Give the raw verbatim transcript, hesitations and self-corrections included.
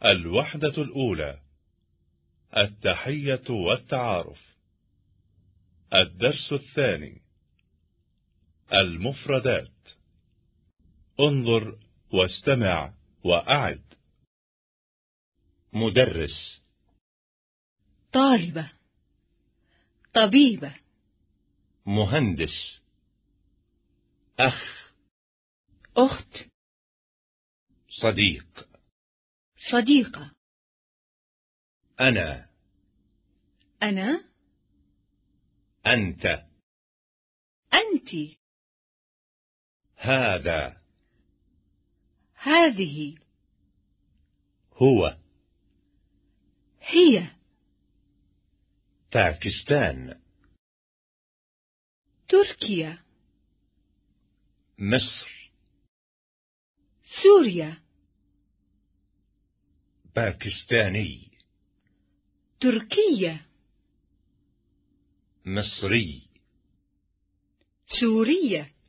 الوحدة الأولى. التحية والتعارف. الدرس الثاني. المفردات. انظر واستمع وأعد. مدرس. طالبة. طبيبة. مهندس. أخ. أخت. صديق. صديقة. أنا. أنا. أنت. أنت. هذا. هذه. هو. هي. باكستان. تركيا. مصر. سوريا. باكستاني. تركيا. مصري. سوريا.